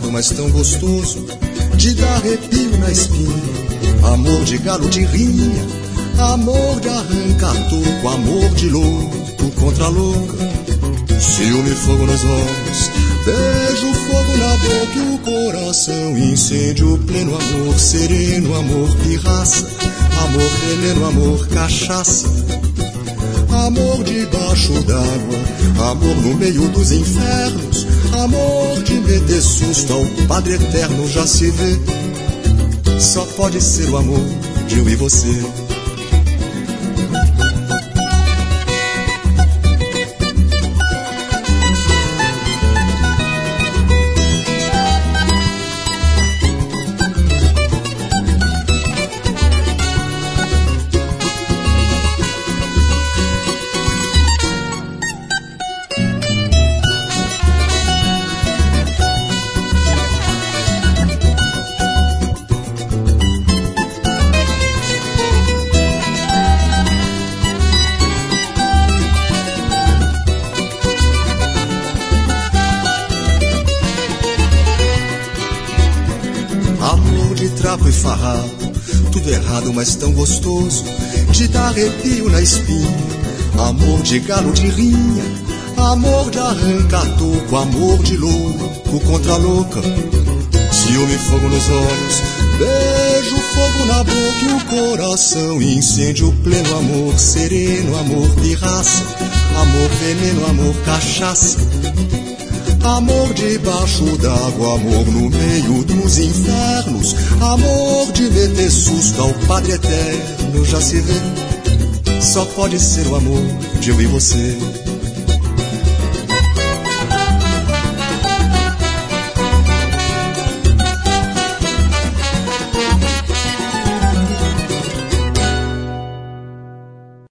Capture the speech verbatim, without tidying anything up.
errado, mas tão gostoso, de dar arrepio na espinha. Amor de galo de rinha, amor de arrancar toco, amor de louco contra louca. Ciúme, fogo nos olhos, beijo, fogo na boca e o coração. Incêndio, pleno amor, sereno amor, pirraça. Amor veneno, amor cachaça. Amor debaixo d'água, amor no meio dos infernos. Amor de meter susto ao Padre Eterno, já se vê. Só pode ser o amor de eu e você. Trapo e farrapo, tudo errado, mas tão gostoso, de dar arrepio na espinha. Amor de galo de rinha, amor de arrancar toco, amor de louco contra louca. Ciúme, fogo nos olhos, beijo, fogo na boca e o coração. Incêndio, pleno amor, sereno amor, pirraça. Amor veneno, amor cachaça. Amor debaixo d'água, amor no meio dos infernos. Amor de meter susto ao Padre Eterno, já se vê. Só pode ser o amor de eu e você.